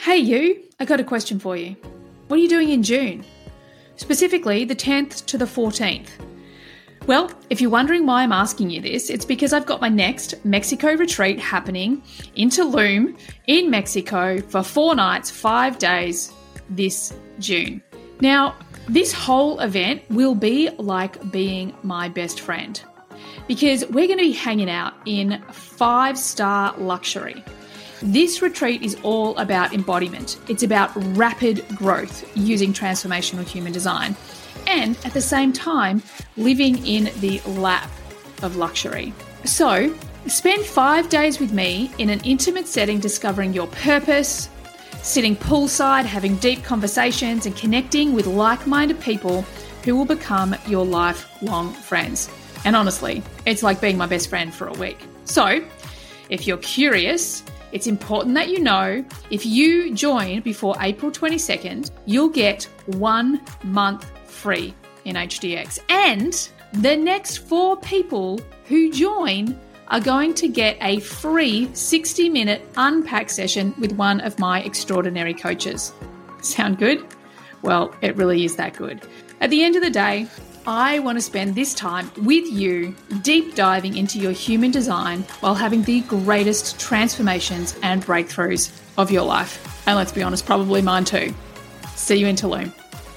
Hey you, I got a question for you. What are you doing in June? Specifically the 10th to the 14th. Well, if you're wondering why I'm asking you this, it's because I've got my next Mexico retreat happening in Tulum in Mexico for 4 nights, 5 days this June. Now, this whole event will be like being my best friend because we're going to be hanging out in 5-star luxury. This retreat is all about embodiment. It's about rapid growth using transformational human design and at the same time living in the lap of luxury. So spend 5 days with me in an intimate setting discovering your purpose, sitting poolside, having deep conversations and connecting with like-minded people who will become your lifelong friends. And honestly, it's like being my best friend for a week. So if you're curious, it's important that you know if you join before April 22nd, you'll get 1 month free in HDX. And the next 4 people who join are going to get a free 60-minute unpack session with one of my extraordinary coaches. Sound good? Well, it really is that good. At the end of the day, I want to spend this time with you deep diving into your human design while having the greatest transformations and breakthroughs of your life. And let's be honest, probably mine too. See you in Tulum.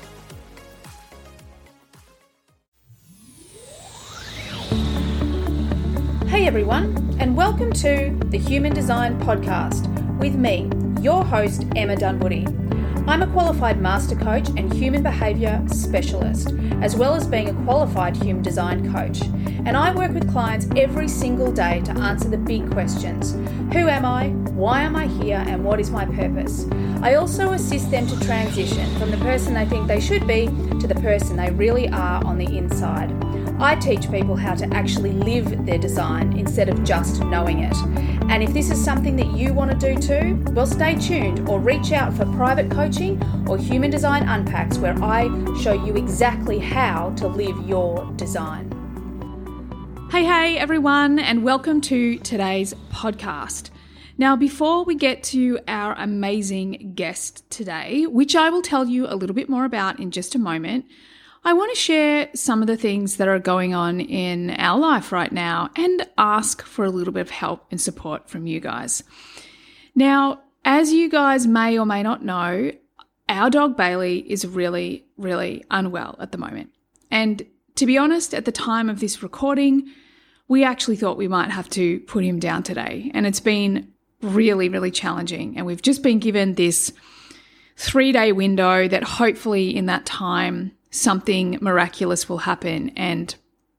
Hey everyone, and welcome to the Human Design Podcast with me, your host, Emma Dunwoody. I'm a qualified master coach and human behaviour specialist, as well as being a qualified human design coach. And I work with clients every single day to answer the big questions. Who am I? Why am I here? And what is my purpose? I also assist them to transition from the person they think they should be to the person they really are on the inside. I teach people how to actually live their design instead of just knowing it. And if this is something that you want to do too, well, stay tuned or reach out for private coaching or human design unpacks where I show you exactly how to live your design. Hey everyone, and welcome to today's podcast. Now, before we get to our amazing guest today, which I will tell you a little bit more about in just a moment, I want to share some of the things that are going on in our life right now and ask for a little bit of help and support from you guys. Now, as you guys may or may not know, our dog Bailey is really, really unwell at the moment. And to be honest, at the time of this recording, we actually thought we might have to put him down today. And it's been really, really challenging. And we've just been given this 3-day window that hopefully in that time something miraculous will happen and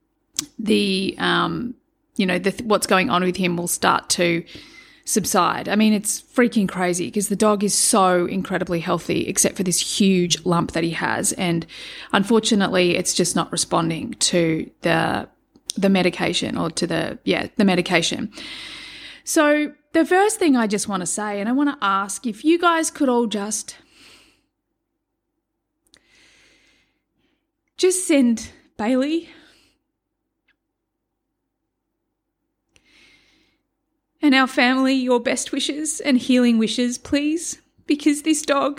what's going on with him will start to subside. I mean, it's freaking crazy because the dog is so incredibly healthy except for this huge lump that he has. And unfortunately, it's just not responding to the medication or to the medication. So the first thing I just want to say, and I want to ask if you guys could all just send Bailey and our family your best wishes and healing wishes, please, because this dog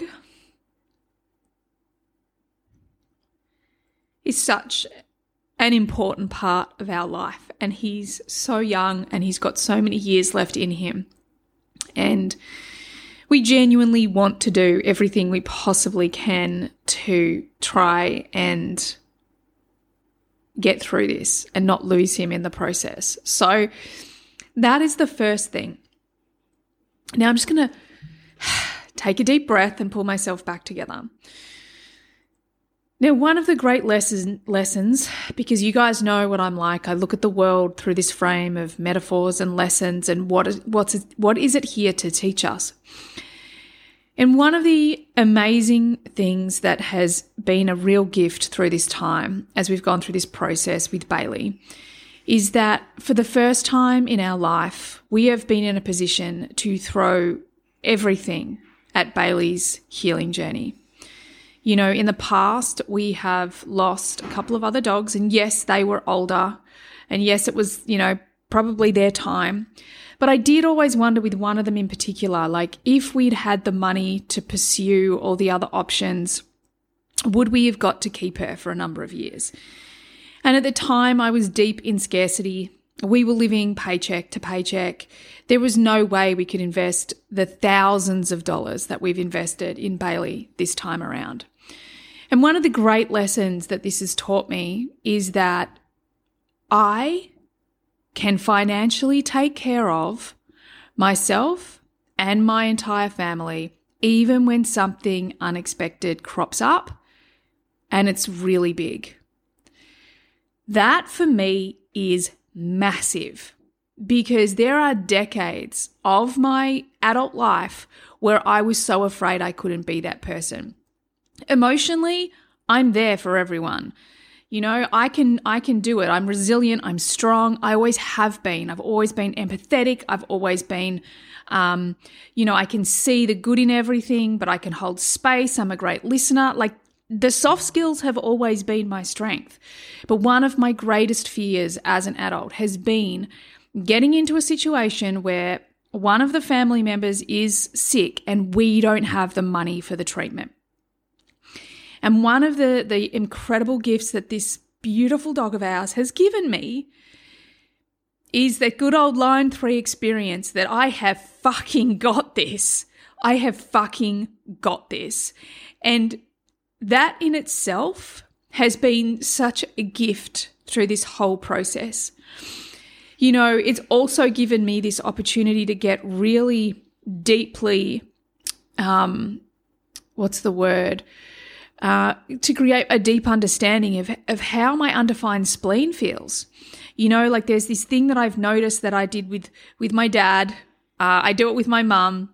is such an important part of our life and he's so young and he's got so many years left in him. And we genuinely want to do everything we possibly can to try and get through this and not lose him in the process. So that is the first thing. Now I'm just going to take a deep breath and pull myself back together. Now, one of the great lessons, because you guys know what I'm like, I look at the world through this frame of metaphors and lessons and what is it here to teach us? And one of the amazing things that has been a real gift through this time, as we've gone through this process with Bailey, is that for the first time in our life, we have been in a position to throw everything at Bailey's healing journey. You know, in the past, we have lost a couple of other dogs, and yes, they were older, and yes, it was, probably their time. But I did always wonder with one of them in particular, like if we'd had the money to pursue all the other options, would we have got to keep her for a number of years? And at the time, I was deep in scarcity. We were living paycheck to paycheck. There was no way we could invest the thousands of dollars that we've invested in Bailey this time around. And one of the great lessons that this has taught me is that I can financially take care of myself and my entire family, even when something unexpected crops up and it's really big. That for me is massive, because there are decades of my adult life where I was so afraid I couldn't be that person. Emotionally, I'm there for everyone. You know, I can do it. I'm resilient. I'm strong. I always have been. I've always been empathetic. I've always been, I can see the good in everything, but I can hold space. I'm a great listener. Like, the soft skills have always been my strength. But one of my greatest fears as an adult has been getting into a situation where one of the family members is sick and we don't have the money for the treatment. And one of the incredible gifts that this beautiful dog of ours has given me is that good old line 3 experience that I have fucking got this. I have fucking got this. And that in itself has been such a gift through this whole process. You know, it's also given me this opportunity to get really deeply, to create a deep understanding of how my undefined spleen feels. You know, like there's this thing that I've noticed that I did with my dad. I do it with my mum.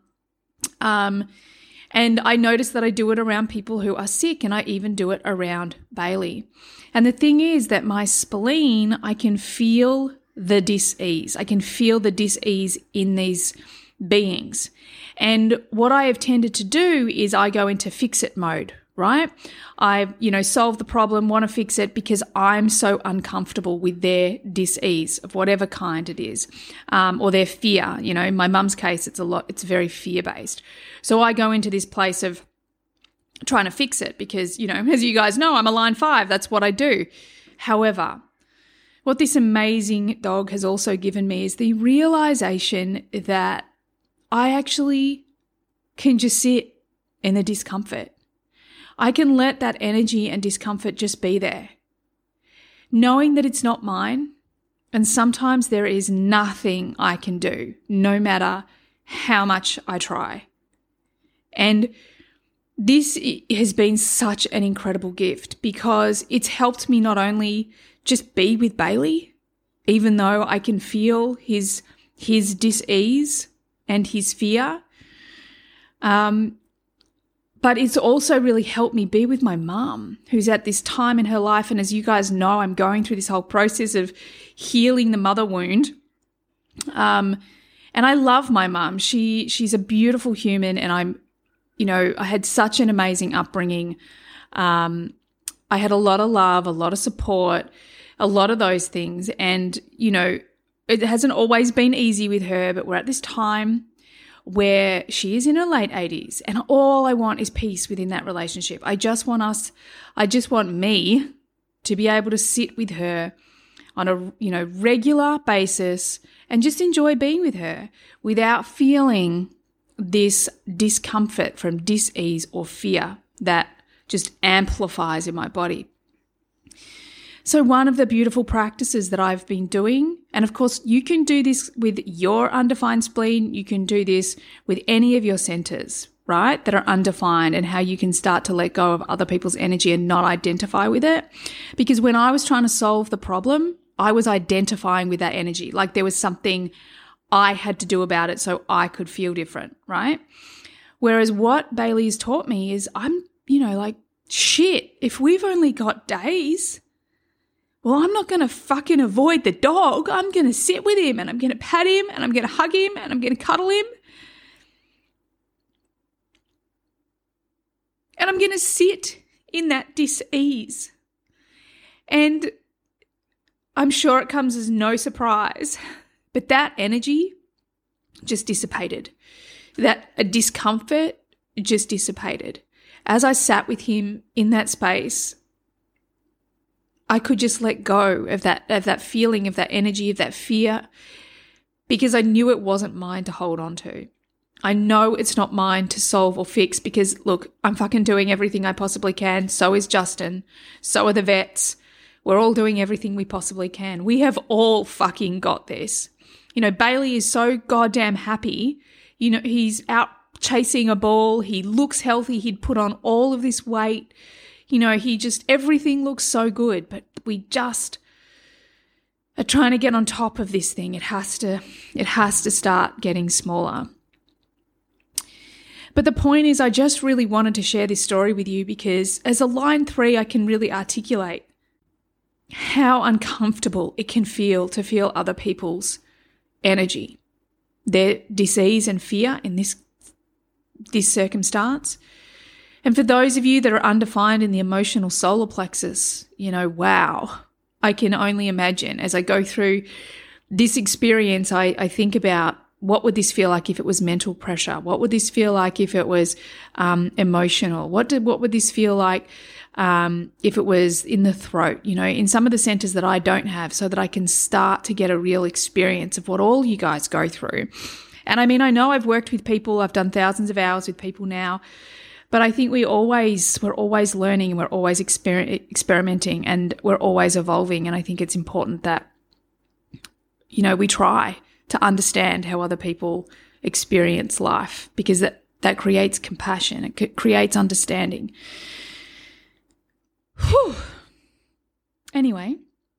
And I noticed that I do it around people who are sick, and I even do it around Bailey. And the thing is that my spleen, I can feel the dis-ease. I can feel the dis-ease in these beings. And what I have tended to do is I go into fix-it mode, right? I, solve the problem, want to fix it because I'm so uncomfortable with their dis-ease of whatever kind it is, or their fear. You know, in my mum's case, it's very fear-based. So I go into this place of trying to fix it because, as you guys know, I'm a line 5. That's what I do. However, what this amazing dog has also given me is the realization that I actually can just sit in the discomfort. I can let that energy and discomfort just be there, knowing that it's not mine, and sometimes there is nothing I can do, no matter how much I try. And this has been such an incredible gift because it's helped me not only just be with Bailey, even though I can feel his dis-ease and his fear, but it's also really helped me be with my mum, who's at this time in her life. And as you guys know, I'm going through this whole process of healing the mother wound. And I love my mum. She's a beautiful human, and I had such an amazing upbringing. I had a lot of love, a lot of support, a lot of those things. And, it hasn't always been easy with her, but we're at this time where she is in her late 80s, and all I want is peace within that relationship. I just want me to be able to sit with her on a regular basis and just enjoy being with her without feeling this discomfort from dis-ease or fear that just amplifies in my body. So one of the beautiful practices that I've been doing, and of course you can do this with your undefined spleen, you can do this with any of your centers, right, that are undefined, and how you can start to let go of other people's energy and not identify with it. Because when I was trying to solve the problem, I was identifying with that energy. Like there was something I had to do about it so I could feel different, right? Whereas what Bailey has taught me is I'm, shit, if we've only got days, well, I'm not going to fucking avoid the dog. I'm going to sit with him, and I'm going to pat him, and I'm going to hug him, and I'm going to cuddle him. And I'm going to sit in that dis-ease. And I'm sure it comes as no surprise, but that energy just dissipated. That a discomfort just dissipated. As I sat with him in that space, I could just let go of that feeling, of that energy, of that fear, because I knew it wasn't mine to hold on to. I know it's not mine to solve or fix because, look, I'm fucking doing everything I possibly can. So is Justin. So are the vets. We're all doing everything we possibly can. We have all fucking got this. You know, Bailey is so goddamn happy. You know, he's out chasing a ball. He looks healthy. He'd put on all of this weight. You know, everything looks so good, but we just are trying to get on top of this thing. It has to start getting smaller. But the point is, I just really wanted to share this story with you because as a line 3, I can really articulate how uncomfortable it can feel to feel other people's energy, their disease and fear in this circumstance. And for those of you that are undefined in the emotional solar plexus, you know, wow, I can only imagine as I go through this experience, I think about what would this feel like if it was mental pressure? What would this feel like if it was emotional? What would this feel like if it was in the throat, you know, in some of the centers that I don't have, so that I can start to get a real experience of what all you guys go through. And I mean, I know I've worked with people, I've done thousands of hours with people now, but I think we're always learning and we're always experimenting and we're always evolving. And I think it's important that, you know, we try to understand how other people experience life, because that creates compassion. It creates understanding. Whew. Anyway,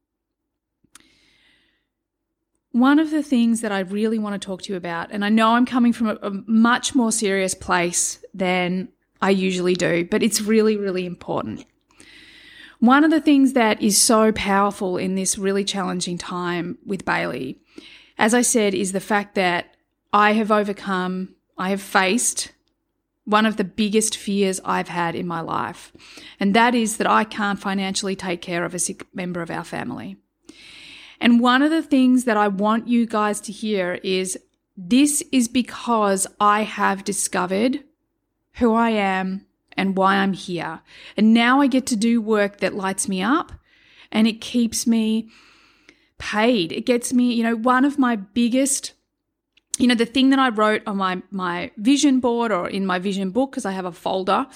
one of the things that I really want to talk to you about, and I know I'm coming from a much more serious place than I usually do, but it's really, really important. One of the things that is so powerful in this really challenging time with Bailey, as I said, is the fact that I have faced one of the biggest fears I've had in my life, and that is that I can't financially take care of a sick member of our family. And one of the things that I want you guys to hear is this is because I have discovered who I am and why I'm here. And now I get to do work that lights me up and it keeps me paid. It gets me, you know, one of my biggest, you know, the thing that I wrote on my vision board or in my vision book, because I have a folder,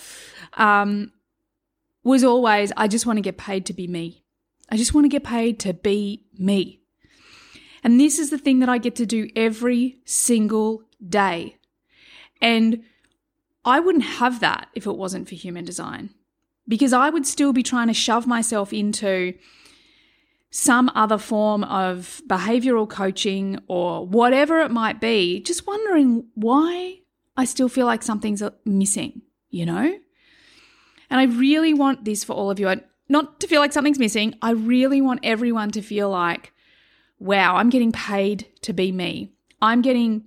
was always, I just want to get paid to be me. I just want to get paid to be me. And this is the thing that I get to do every single day. And I wouldn't have that if it wasn't for human design, because I would still be trying to shove myself into some other form of behavioral coaching or whatever it might be, just wondering why I still feel like something's missing, you know? And I really want this for all of you. Not to feel like something's missing. I really want everyone to feel like, wow, I'm getting paid to be me. I'm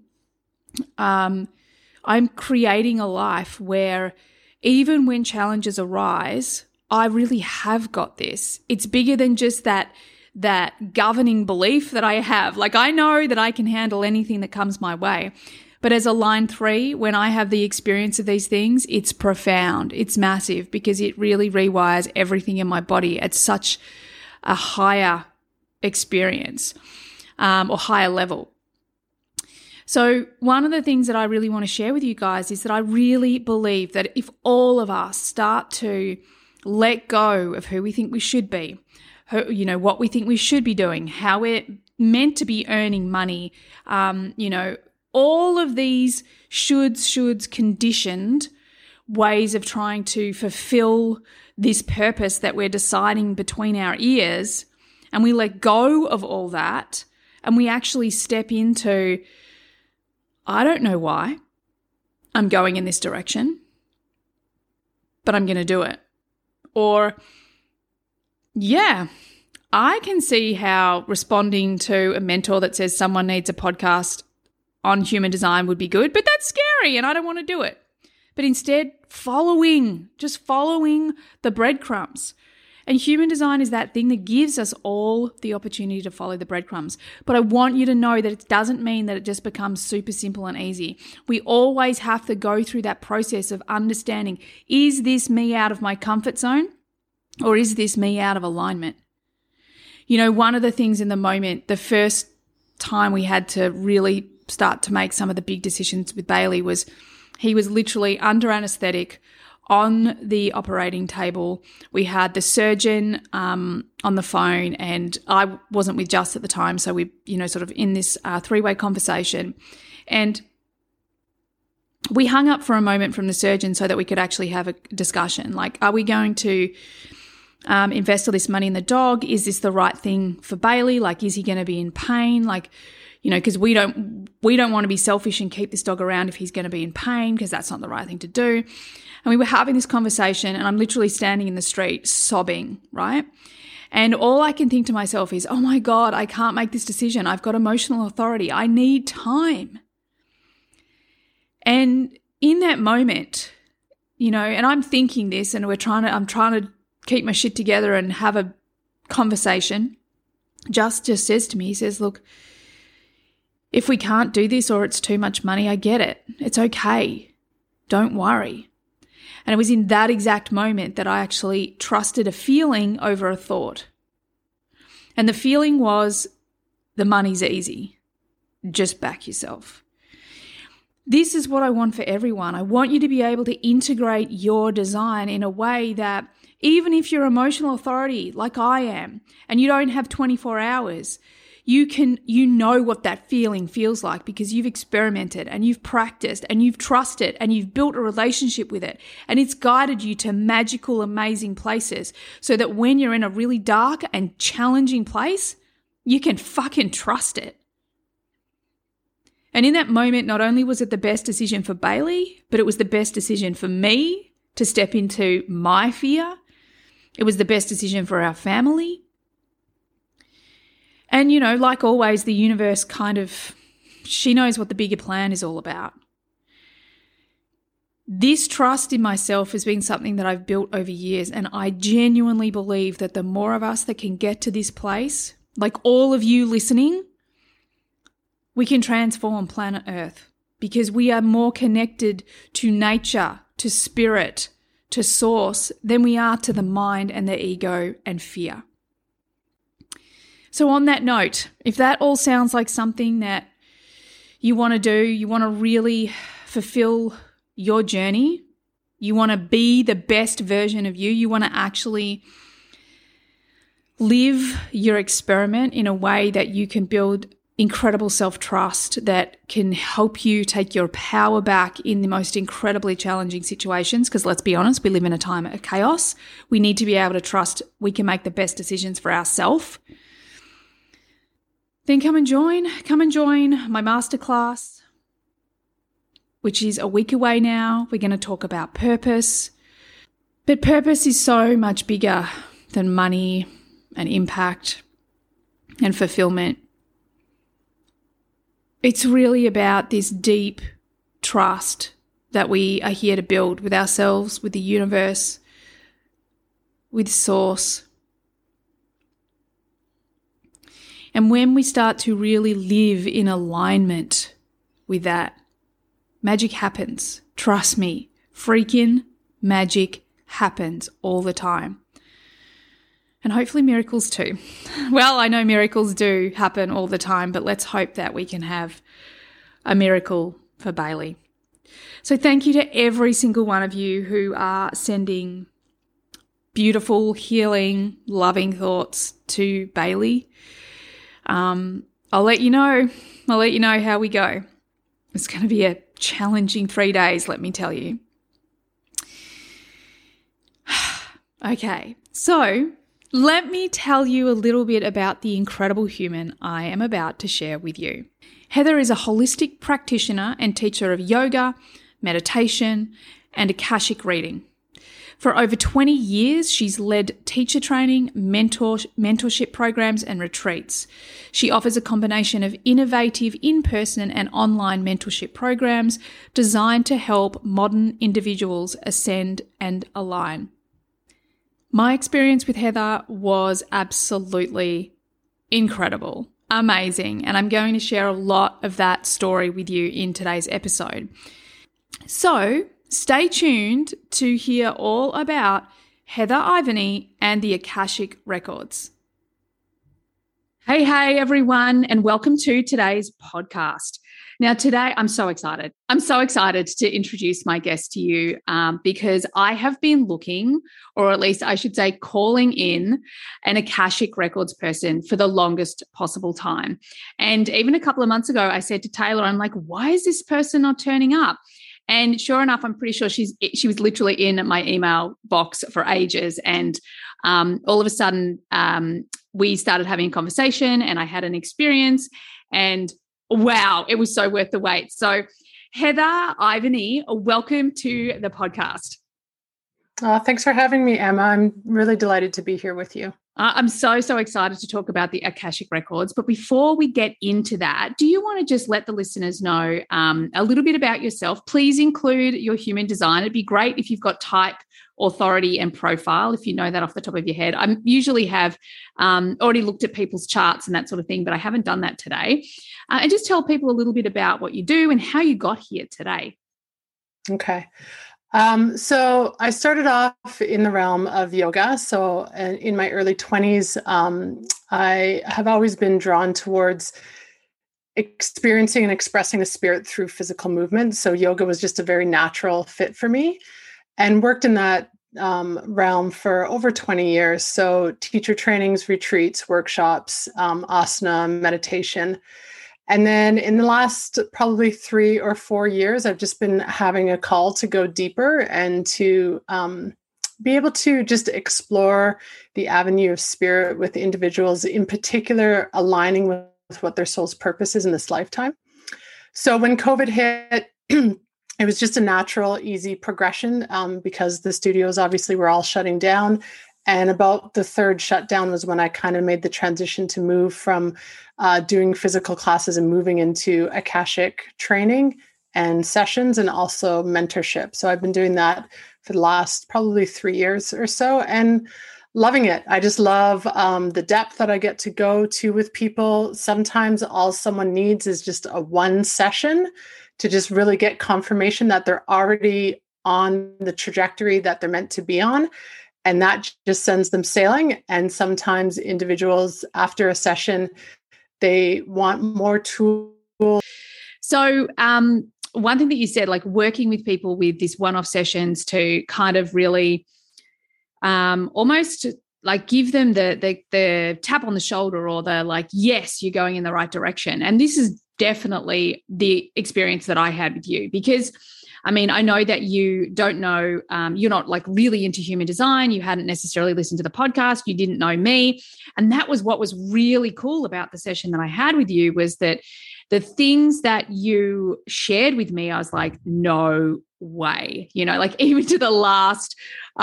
creating a life where even when challenges arise, I really have got this. It's bigger than just that governing belief that I have. Like, I know that I can handle anything that comes my way. But as a line 3, when I have the experience of these things, it's profound. It's massive because it really rewires everything in my body at such a higher experience or higher level. So one of the things that I really want to share with you guys is that I really believe that if all of us start to let go of who we think we should be, you know, what we think we should be doing, how we're meant to be earning money, you know, all of these shoulds, conditioned ways of trying to fulfill this purpose that we're deciding between our ears, and we let go of all that and we actually step into, I don't know why I'm going in this direction, but I'm going to do it. Or, yeah, I can see how responding to a mentor that says someone needs a podcast on human design would be good, but that's scary and I don't want to do it. But instead, just following the breadcrumbs. And human design is that thing that gives us all the opportunity to follow the breadcrumbs. But I want you to know that it doesn't mean that it just becomes super simple and easy. We always have to go through that process of understanding, is this me out of my comfort zone or is this me out of alignment? You know, one of the things in the moment, the first time we had to really start to make some of the big decisions with Bailey was he was literally under anesthetic on the operating table. We had the surgeon on the phone, and I wasn't with Just at the time. So we, sort of in this three-way conversation, and we hung up for a moment from the surgeon so that we could actually have a discussion. Like, are we going to invest all this money in the dog? Is this the right thing for Bailey? Like, is he going to be in pain? Like, because we don't want to be selfish and keep this dog around if he's going to be in pain, because that's not the right thing to do. And we were having this conversation, and I'm literally standing in the street sobbing, right? And all I can think to myself is, oh my God, I can't make this decision. I've got emotional authority. I need time. And in that moment, and I'm thinking this, and I'm trying to keep my shit together and have a conversation. Just says to me, he says, look, if we can't do this or it's too much money, I get it. It's okay. Don't worry. And it was in that exact moment that I actually trusted a feeling over a thought. And the feeling was, the money's easy. Just back yourself. This is what I want for everyone. I want you to be able to integrate your design in a way that even if you're emotional authority like I am and you don't have 24 hours, you know what that feeling feels like because you've experimented and you've practiced and you've trusted and you've built a relationship with it, and it's guided you to magical, amazing places so that when you're in a really dark and challenging place, you can fucking trust it. And in that moment, not only was it the best decision for Bailey, but it was the best decision for me to step into my fear. It was the best decision for our family. And, like always, the universe she knows what the bigger plan is all about. This trust in myself has been something that I've built over years, and I genuinely believe that the more of us that can get to this place, like all of you listening, we can transform planet Earth because we are more connected to nature, to spirit, to source than we are to the mind and the ego and fear. So on that note, if that all sounds like something that you want to do, you want to really fulfill your journey, you want to be the best version of you, you want to actually live your experiment in a way that you can build incredible self-trust that can help you take your power back in the most incredibly challenging situations, because let's be honest, we live in a time of chaos. We need to be able to trust we can make the best decisions for ourselves. Then come and join my masterclass, which is a week away now. We're going to talk about purpose. But purpose is so much bigger than money and impact and fulfillment. It's really about this deep trust that we are here to build with ourselves, with the universe, with Source. And when we start to really live in alignment with that, magic happens. Trust me, freaking magic happens all the time. And hopefully miracles too. Well, I know miracles do happen all the time, but let's hope that we can have a miracle for Bailey. So thank you to every single one of you who are sending beautiful, healing, loving thoughts to Bailey. I'll let you know how we go. It's going to be a challenging 3 days, let me tell you. Okay, so let me tell you a little bit about the incredible human I am about to share with you. Heather is a holistic practitioner and teacher of yoga, meditation, and Akashic reading. For over 20 years, she's led teacher training, mentorship programs, and retreats. She offers a combination of innovative in-person and online mentorship programs designed to help modern individuals ascend and align. My experience with Heather was absolutely incredible, amazing, and I'm going to share a lot of that story with you in today's episode. So stay tuned to hear all about Heather Ivany and the Akashic Records. Hey, everyone, and welcome to today's podcast. Now, today, I'm so excited. I'm so excited to introduce my guest to you because I have been looking, or at least I should say calling in, an Akashic Records person for the longest possible time. And even a couple of months ago, I said to Taylor, I'm like, why is this person not turning up? And sure enough, I'm pretty sure she was literally in my email box for ages. And all of a sudden, we started having a conversation and I had an experience, and wow, it was so worth the wait. So Heather Ivany, welcome to the podcast. Thanks for having me, Emma. I'm really delighted to be here with you. I'm so excited to talk about the Akashic Records. But before we get into that, do you want to just let the listeners know a little bit about yourself? Please include your human design. It'd be great if you've got type, authority, and profile, if you know that off the top of your head. I usually have already looked at people's charts and that sort of thing, but I haven't done that today. And just tell people a little bit about what you do and how you got here today. Okay. So I started off in the realm of yoga. So in my early 20s, I have always been drawn towards experiencing and expressing the spirit through physical movement. So yoga was just a very natural fit for me, and worked in that realm for over 20 years. So teacher trainings, retreats, workshops, asana, meditation. And then in the last probably 3 or 4 years, I've just been having a call to go deeper and to be able to just explore the avenue of spirit with individuals, in particular, aligning with what their soul's purpose is in this lifetime. So when COVID hit, it was just a natural, easy progression because the studios obviously were all shutting down. And about the third shutdown was when I kind of made the transition to move from doing physical classes and moving into Akashic training and sessions and also mentorship. So I've been doing that for the last probably 3 years or so and loving it. I just love the depth that I get to go to with people. Sometimes all someone needs is just a one session to just really get confirmation that they're already on the trajectory that they're meant to be on. And that just sends them sailing. And sometimes individuals after a session, they want more tools. So one thing that you said, like working with people with these one-off sessions to kind of really almost like give them the tap on the shoulder or the like, yes, you're going in the right direction. And this is definitely the experience that I had with you, because I mean, I know that you don't know, you're not like really into human design. You hadn't necessarily listened to the podcast. You didn't know me. And that was what was really cool about the session that I had with you, was that the things that you shared with me, I was like, no way, you know, like even to the last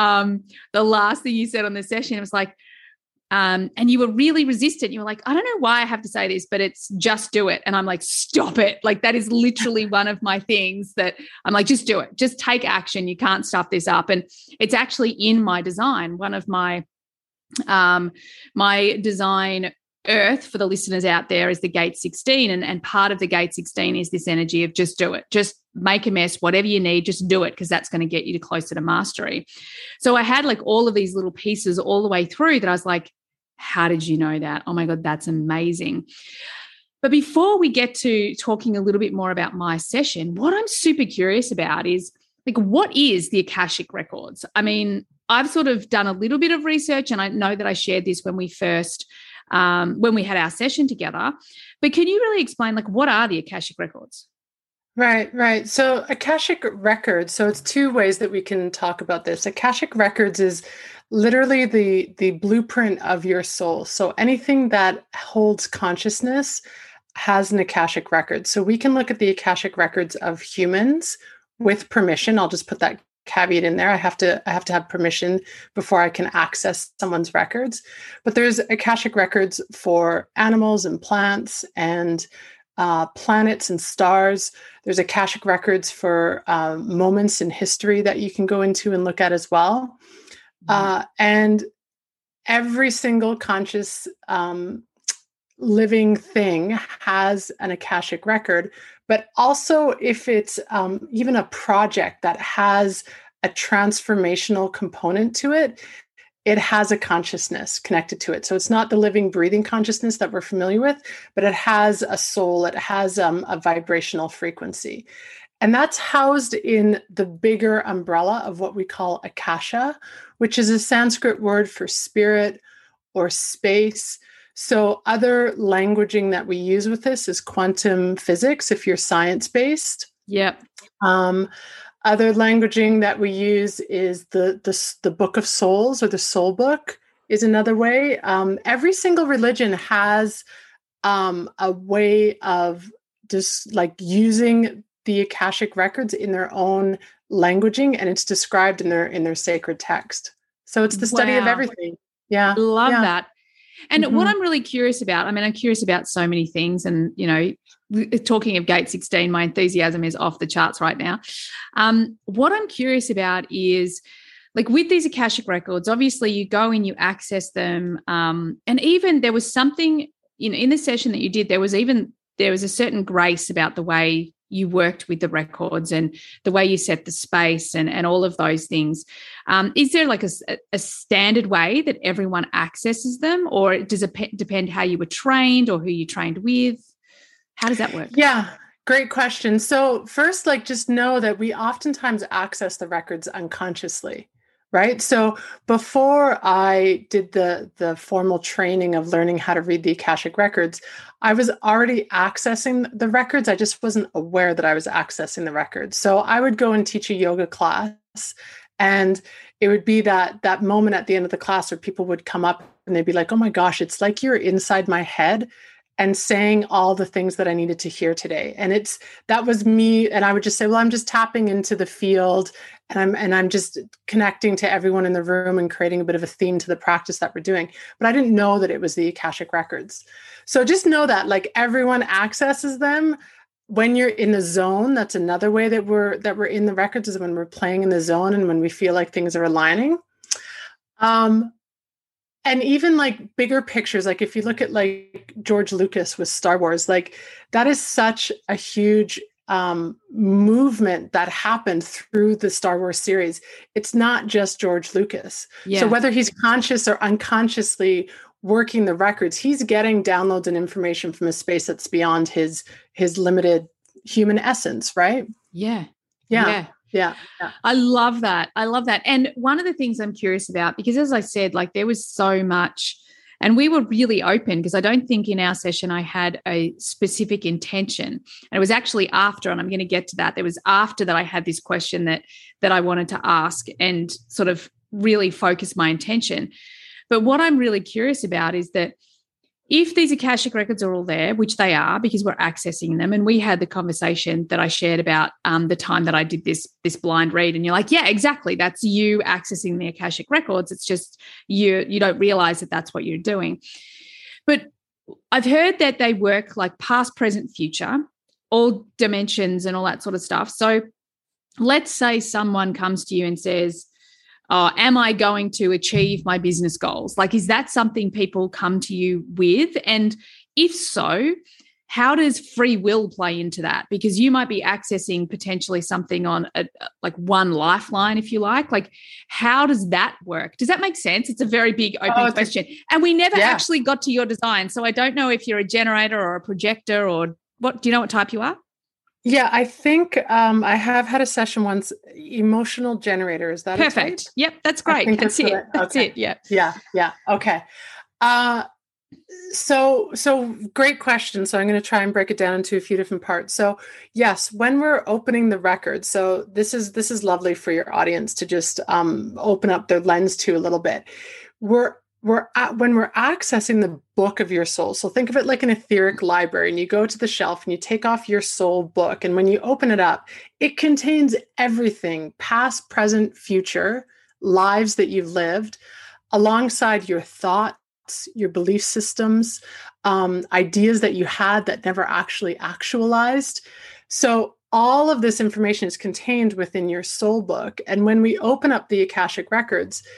thing you said on the session, it was like, and you were really resistant. You were like, I don't know why I have to say this, but it's just do it. And I'm like, stop it. Like that is literally one of my things that I'm like, just do it. Just take action. You can't stuff this up. And it's actually in my design. One of my design earth for the listeners out there is the gate 16. And part of the gate 16 is this energy of just do it. Just make a mess, whatever you need, just do it, because that's going to get you closer to mastery. So I had like all of these little pieces all the way through that I was like, how did you know that? Oh my God, that's amazing. But before we get to talking a little bit more about my session, what I'm super curious about is like, what is the Akashic Records? I mean, I've sort of done a little bit of research, and I know that I shared this when we first, when we had our session together, but can you really explain like, what are the Akashic Records? Right. So Akashic Records, so it's two ways that we can talk about this. Akashic Records is literally the blueprint of your soul. So anything that holds consciousness has an Akashic record. So we can look at the Akashic records of humans with permission. I'll just put that caveat in there. I have to have permission before I can access someone's records. But there's Akashic records for animals and plants and planets and stars. There's Akashic records for moments in history that you can go into and look at as well. And every single conscious living thing has an Akashic record, but also if it's even a project that has a transformational component to it, it has a consciousness connected to it. So it's not the living, breathing consciousness that we're familiar with, but it has a soul, it has a vibrational frequency. And that's housed in the bigger umbrella of what we call Akasha, which is a Sanskrit word for spirit or space. So other languaging that we use with this is quantum physics, if you're science-based. Yep. Other languaging that we use is the Book of Souls, or the Soul Book is another way. Every single religion has a way of just like using the Akashic records in their own languaging, and it's described in their sacred text. So it's the study of everything. Yeah. Love that. And what I'm really curious about, I mean, I'm curious about so many things, and, you know, talking of Gate 16, my enthusiasm is off the charts right now. What I'm curious about is, like, with these Akashic records, obviously you go in, you access them. And even there was something, you know, in the session that you did, there was a certain grace about the way you worked with the records and the way you set the space and all of those things. Is there like a standard way that everyone accesses them, or does it depend how you were trained or who you trained with? How does that work? Yeah, great question. So first, like, just know that we oftentimes access the records unconsciously, right? So before I did the formal training of learning how to read the Akashic records, I was already accessing the records. I just wasn't aware that I was accessing the records. So I would go and teach a yoga class, and it would be that moment at the end of the class where people would come up and they'd be like, "Oh my gosh, it's like you're inside my head and saying all the things that I needed to hear today." And that was me. And I would just say, well, I'm just tapping into the field, and I'm just connecting to everyone in the room and creating a bit of a theme to the practice that we're doing. But I didn't know that it was the Akashic records. So just know that, like, everyone accesses them when you're in the zone. That's another way that we're in the records, is when we're playing in the zone and when we feel like things are aligning. And even like bigger pictures, like if you look at like George Lucas with Star Wars, like that is such a huge movement that happened through the Star Wars series. It's not just George Lucas. Yeah. So whether he's conscious or unconsciously working the records, he's getting downloads and information from a space that's beyond his limited human essence, right? Yeah. Yeah. I love that. And one of the things I'm curious about, because as I said, like, there was so much, and we were really open, because I don't think in our session I had a specific intention. And it was actually after, and I'm going to get to that, it was after that I had this question that I wanted to ask and sort of really focus my intention. But what I'm really curious about is that if these Akashic records are all there, which they are, because we're accessing them, and we had the conversation that I shared about the time that I did this blind read, and you're like, yeah, exactly, that's you accessing the Akashic records. It's just you don't realize that that's what you're doing. But I've heard that they work like past, present, future, all dimensions and all that sort of stuff. So let's say someone comes to you and says, oh, am I going to achieve my business goals? Like, is that something people come to you with? And if so, how does free will play into that? Because you might be accessing potentially something on like one lifeline, if you like. Like, how does that work? Does that make sense? It's a very big open question. And we never actually got to your design. So I don't know if you're a generator or a projector, or what. Do you know what type you are? Yeah, I think I have had a session once. Emotional generator, is that perfect? Yep, that's great. That's it. That's it. Yeah. Yeah. Okay. So great question. So I'm going to try and break it down into a few different parts. So yes, when we're opening the record, so this is lovely for your audience to just open up their lens to a little bit. When we're accessing the book of your soul, so think of it like an etheric library, and you go to the shelf and you take off your soul book, and when you open it up, it contains everything, past, present, future, lives that you've lived, alongside your thoughts, your belief systems, ideas that you had that never actually actualized. So all of this information is contained within your soul book. And when we open up the Akashic records,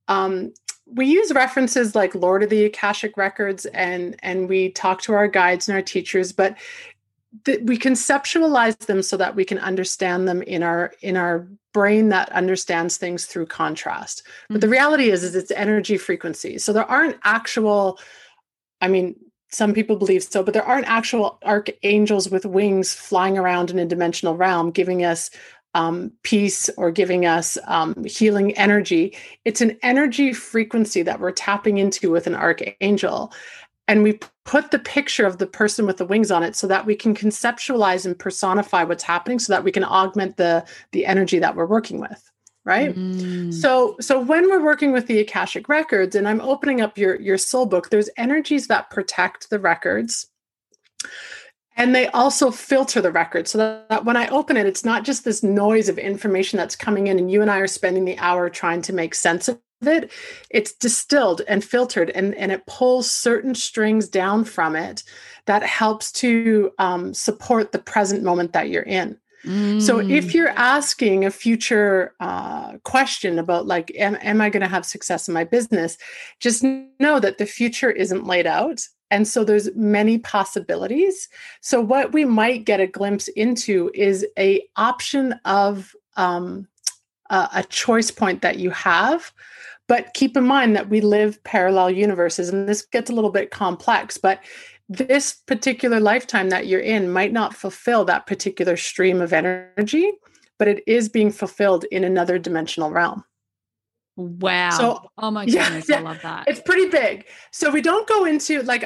we use references like Lord of the Akashic Records, and we talk to our guides and our teachers, but we conceptualize them so that we can understand them in our brain that understands things through contrast. But the reality is it's energy frequency. So there aren't actual, I mean, some people believe so, but there aren't actual archangels with wings flying around in a dimensional realm giving us peace or giving us healing energy. It's an energy frequency that we're tapping into with an archangel. And we put the picture of the person with the wings on it so that we can conceptualize and personify what's happening so that we can augment the energy that we're working with, right? So when we're working with the Akashic Records, and I'm opening up your soul book, there's energies that protect the records. And they also filter the record so that when I open it, it's not just this noise of information that's coming in and you and I are spending the hour trying to make sense of it. It's distilled and filtered, and it pulls certain strings down from it that helps to support the present moment that you're in. So if you're asking a future question about like, am I going to have success in my business? Just know that the future isn't laid out. And so there's many possibilities. So what we might get a glimpse into is a option of a choice point that you have. But keep in mind that we live parallel universes, and this gets a little bit complex, but this particular lifetime that you're in might not fulfill that particular stream of energy, but it is being fulfilled in another dimensional realm. Wow. So, oh my goodness, I love that. It's pretty big. So we don't go into like,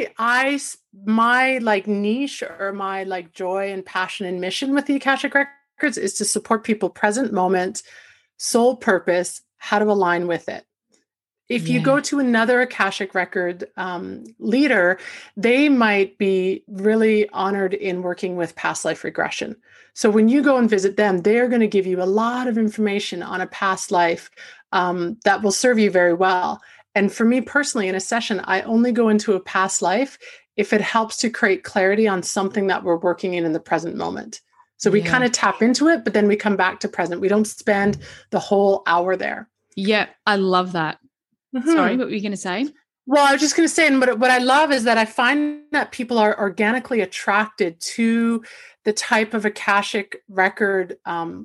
my like niche or my like joy and passion and mission with the Akashic Records is to support people present moment, soul purpose, how to align with it. If you go to another Akashic Record leader, they might be really honored in working with past life regression. So when you go and visit them, they're going to give you a lot of information on a past life that will serve you very well. And for me personally, in a session, I only go into a past life if it helps to create clarity on something that we're working in the present moment. So we kind of tap into it, but then we come back to present. We don't spend the whole hour there. Yeah, I love that. Sorry, what were you going to say? Well, I was just going to say, and what I love is that I find that people are organically attracted to the type of Akashic Record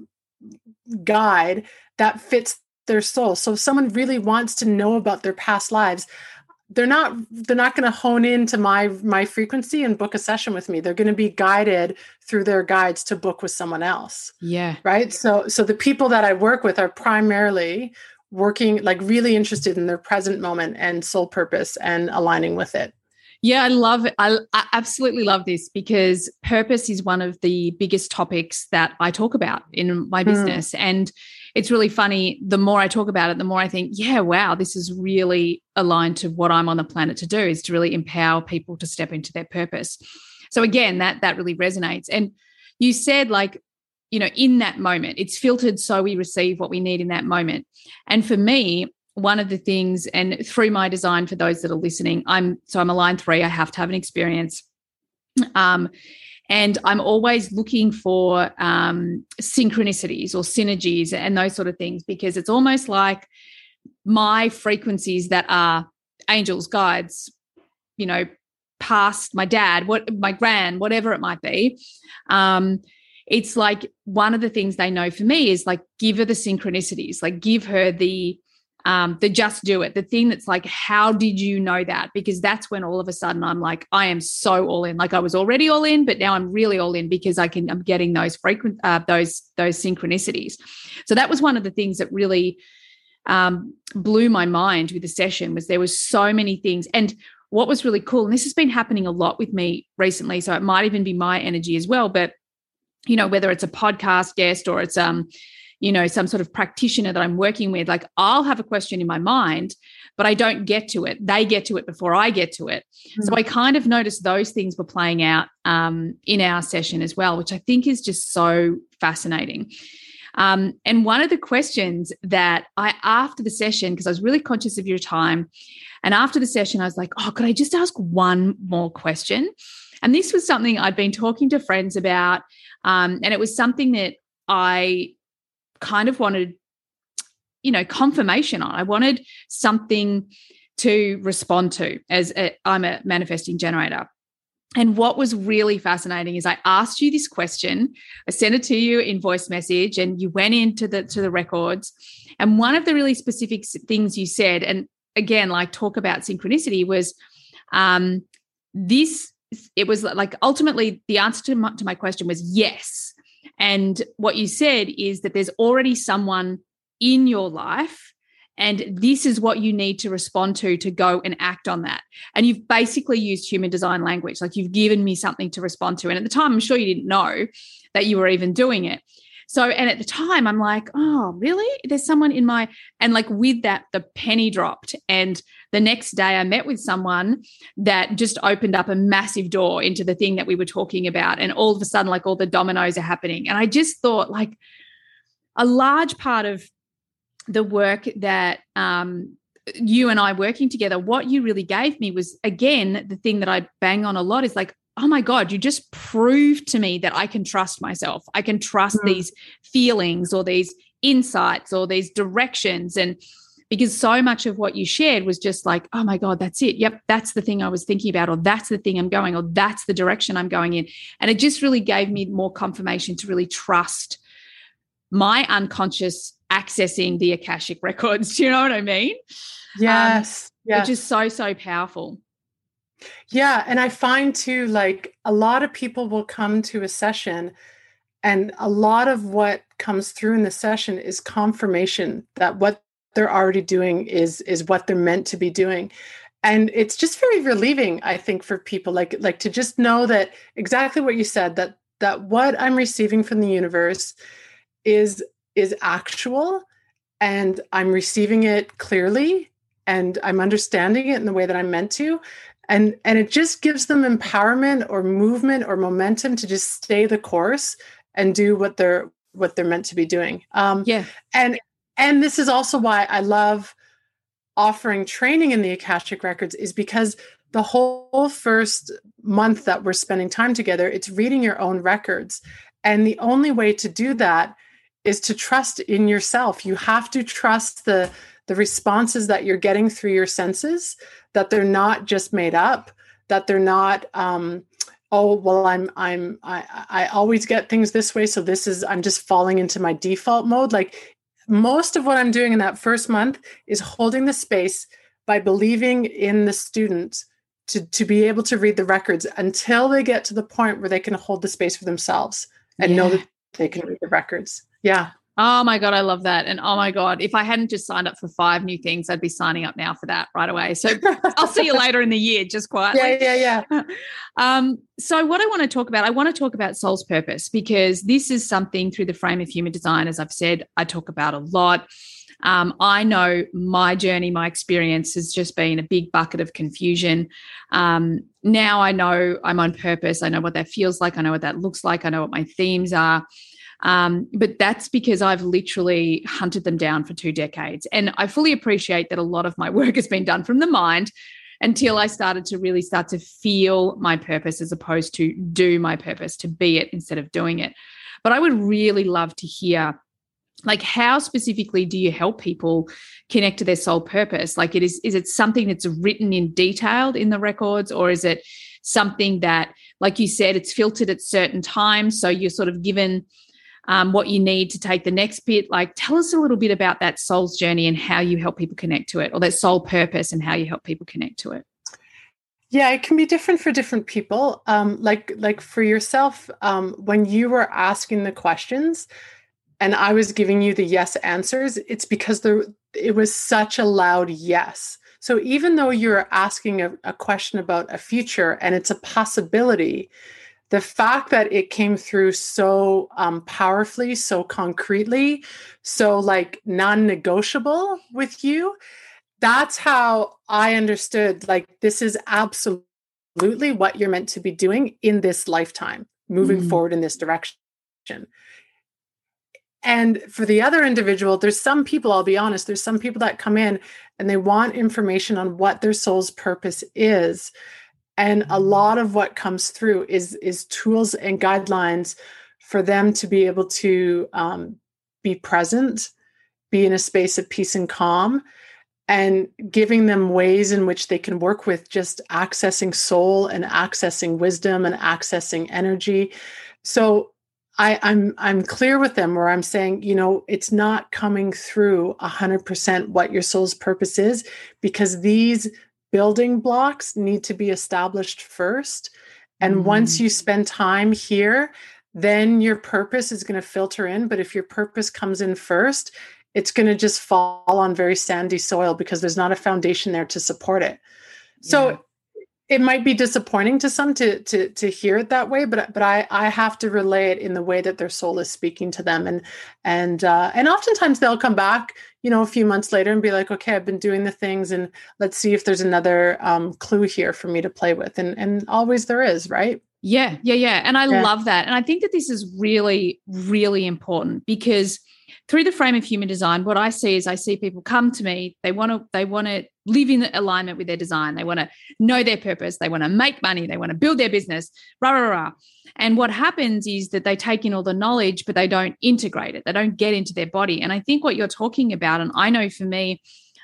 guide that fits their soul. So if someone really wants to know about their past lives, they're not going to hone into my frequency and book a session with me. They're going to be guided through their guides to book with someone else. Yeah. Right. So the people that I work with are primarily working, like really interested in their present moment and soul purpose and aligning with it. Yeah, I love it. I absolutely love this because purpose is one of the biggest topics that I talk about in my business. And it's really funny. The more I talk about it, the more I think, yeah, wow, this is really aligned to what I'm on the planet to do, is to really empower people to step into their purpose. So again, that really resonates. And you said, like, you know, in that moment, it's filtered so we receive what we need in that moment. And for me, one of the things, and through my design, for those that are listening, I'm a line 3. I have to have an experience. And I'm always looking for synchronicities or synergies and those sort of things, because it's almost like my frequencies that are angels, guides, you know, past my dad, my gran, whatever it might be. It's like one of the things they know for me is like, give her the synchronicities, like give her the just do it, the thing that's like, how did you know that? Because that's when all of a sudden I'm like, I am so all in. Like I was already all in, but now I'm really all in because I'm getting those those synchronicities. So that was one of the things that really blew my mind with the session, was there was so many things. And what was really cool, and this has been happening a lot with me recently, so it might even be my energy as well, but you know, whether it's a podcast guest or it's you know, some sort of practitioner that I'm working with, like I'll have a question in my mind, but I don't get to it. They get to it before I get to it. Mm-hmm. So I kind of noticed those things were playing out in our session as well, which I think is just so fascinating. And one of the questions that after the session, because I was really conscious of your time, and after the session, I was like, oh, could I just ask one more question? And this was something I'd been talking to friends about, and it was something that I kind of wanted confirmation on. I wanted something to respond to I'm a manifesting generator. And what was really fascinating is I asked you this question, I sent it to you in voice message, and you went into the records. And one of the really specific things you said, and again, like talk about synchronicity, was it was like ultimately the answer to my question was yes. And what you said is that there's already someone in your life, and this is what you need to respond to go and act on that. And you've basically used human design language. Like, you've given me something to respond to. And at the time, I'm sure you didn't know that you were even doing it. So, and at the time I'm like, oh, really? There's someone in my, and like with that, the penny dropped. And the next day I met with someone that just opened up a massive door into the thing that we were talking about. And all of a sudden, like, all the dominoes are happening. And I just thought, like, a large part of the work that you and I working together, what you really gave me was, again, the thing that I bang on a lot is like, oh my God, you just proved to me that I can trust myself. I can trust these feelings or these insights or these directions. And because so much of what you shared was just like, oh my God, that's it. Yep, that's the thing I was thinking about, or that's the thing I'm going, or that's the direction I'm going in. And it just really gave me more confirmation to really trust my unconscious accessing the Akashic records. Do you know what I mean? Yes. Which is so, so powerful. Yeah. And I find too, like, a lot of people will come to a session, and a lot of what comes through in the session is confirmation that what they're already doing is what they're meant to be doing. And it's just very relieving, I think, for people, like to just know that exactly what you said, that what I'm receiving from the universe is actual, and I'm receiving it clearly, and I'm understanding it in the way that I'm meant to. And it just gives them empowerment or movement or momentum to just stay the course and do what they're meant to be doing. And this is also why I love offering training in the Akashic Records, is because the whole first month that we're spending time together, it's reading your own records. And the only way to do that is to trust in yourself. You have to trust the responses that you're getting through your senses, that they're not just made up, that they're not, oh, well, I always get things this way, so I'm just falling into my default mode. Like, most of what I'm doing in that first month is holding the space by believing in the student to be able to read the records until they get to the point where they can hold the space for themselves and know that they can read the records. Yeah. Oh my God, I love that. And oh my God, if I hadn't just signed up for 5 new things, I'd be signing up now for that right away. So I'll see you later in the year, just quietly. Yeah. So what I want to talk about soul's purpose, because this is something through the frame of human design, as I've said, I talk about a lot. I know my journey, my experience has just been a big bucket of confusion. Now I know I'm on purpose. I know what that feels like. I know what that looks like. I know what my themes are. But that's because I've literally hunted them down for 2 decades. And I fully appreciate that a lot of my work has been done from the mind until I started to really start to feel my purpose, as opposed to do my purpose, to be it instead of doing it. But I would really love to hear, like, how specifically do you help people connect to their soul purpose? Like, is it something that's written in detailed in the records, or is it something that, like you said, it's filtered at certain times, so you're sort of given what you need to take the next bit? Like, tell us a little bit about that soul's journey and how you help people connect to it, or that soul purpose and how you help people connect to it. Yeah, it can be different for different people. Like for yourself, when you were asking the questions and I was giving you the yes answers, it's because it was such a loud yes. So even though you're asking a question about a future and it's a possibility, the fact that it came through so powerfully, so concretely, so like non-negotiable with you, that's how I understood, like, this is absolutely what you're meant to be doing in this lifetime, moving forward in this direction. And for the other individual, there's some people, I'll be honest, there's some people that come in and they want information on what their soul's purpose is. And a lot of what comes through is tools and guidelines for them to be able to be present be in a space of peace and calm, and giving them ways in which they can work with just accessing soul and accessing wisdom and accessing energy. So I'm clear with them where I'm saying, it's not coming through 100% what your soul's purpose is, because these building blocks need to be established first. And once you spend time here, then your purpose is going to filter in. But if your purpose comes in first, it's going to just fall on very sandy soil because there's not a foundation there to support it. So it might be disappointing to some to hear it that way, but I have to relay it in the way that their soul is speaking to them. And oftentimes they'll come back, a few months later and be like, okay, I've been doing the things, and let's see if there's another clue here for me to play with. And always there is, right? Yeah. And I love that. And I think that this is really, really important, because through the frame of human design, what I see is people come to me, they want to live in alignment with their design. They want to know their purpose. They want to make money. They want to build their business, rah, rah, rah. And what happens is that they take in all the knowledge, but they don't integrate it. They don't get into their body. And I think what you're talking about, and I know for me,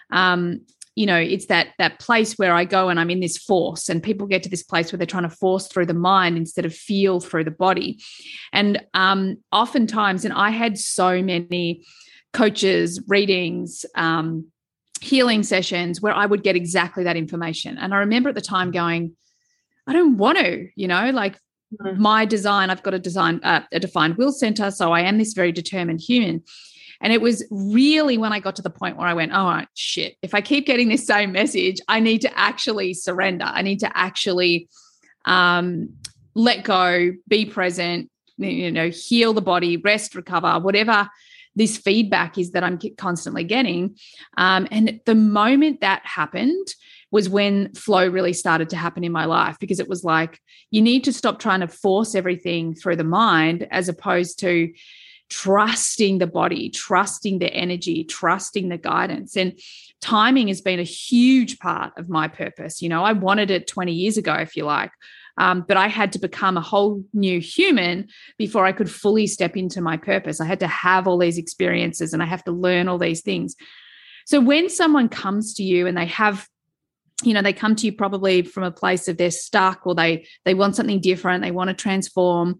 it's that place where I go and I'm in this force, and people get to this place where they're trying to force through the mind instead of feel through the body. And oftentimes, and I had so many coaches, readings, healing sessions where I would get exactly that information. And I remember at the time going, I don't want to, my design, I've got a defined will center. So I am this very determined human. And it was really when I got to the point where I went, oh, shit, if I keep getting this same message, I need to actually surrender. I need to actually let go, be present, heal the body, rest, recover, whatever this feedback is that I'm constantly getting. And the moment that happened was when flow really started to happen in my life, because it was like, you need to stop trying to force everything through the mind, as opposed to trusting the body, trusting the energy, trusting the guidance. And timing has been a huge part of my purpose. I wanted it 20 years ago, if you like, but I had to become a whole new human before I could fully step into my purpose. I had to have all these experiences, and I have to learn all these things. So when someone comes to you and they have, they come to you probably from a place of they're stuck, or they want something different, they want to transform.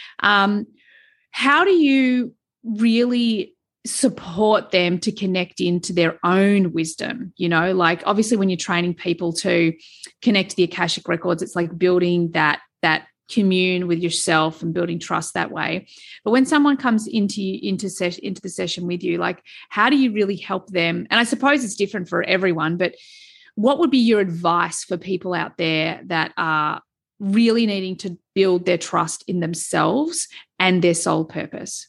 How do you really support them to connect into their own wisdom? Obviously when you're training people to connect to the Akashic records, it's like building that commune with yourself and building trust that way. But when someone comes into the session with you, how do you really help them? And I suppose it's different for everyone, but what would be your advice for people out there that are really needing to build their trust in themselves and their soul purpose?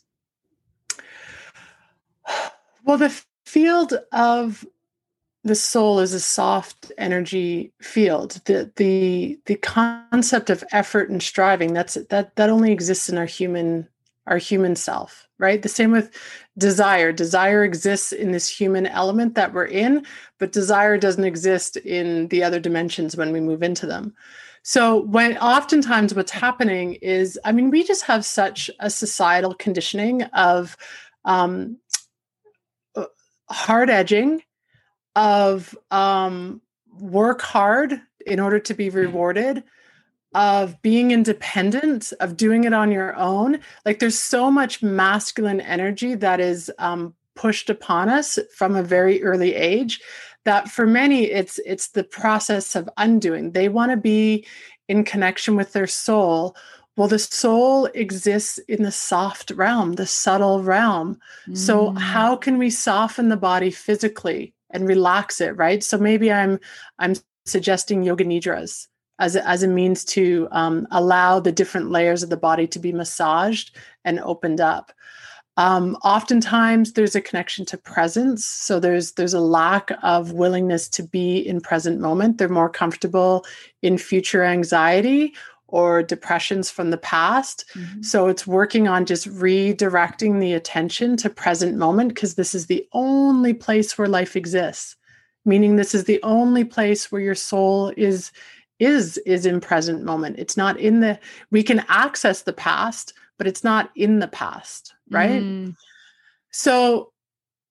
Well, the field of the soul is a soft energy field. The concept of effort and striving, that only exists in our human self, right? The same with desire. Desire exists in this human element that we're in, but desire doesn't exist in the other dimensions when we move into them. So oftentimes what's happening is, we just have such a societal conditioning of hard edging, of work hard in order to be rewarded, of being independent, of doing it on your own. There's so much masculine energy that is pushed upon us from a very early age, that for many, it's the process of undoing. They want to be in connection with their soul. Well, the soul exists in the soft realm, the subtle realm. So how can we soften the body physically and relax it, right? So maybe I'm suggesting yoga nidras as a means to allow the different layers of the body to be massaged and opened up. Oftentimes there's a connection to presence. So there's a lack of willingness to be in present moment. They're more comfortable in future anxiety or depressions from the past. Mm-hmm. So it's working on just redirecting the attention to present moment, because this is the only place where life exists. Meaning this is the only place where your soul is in present moment. It's not we can access the past, but it's not in the past, right? So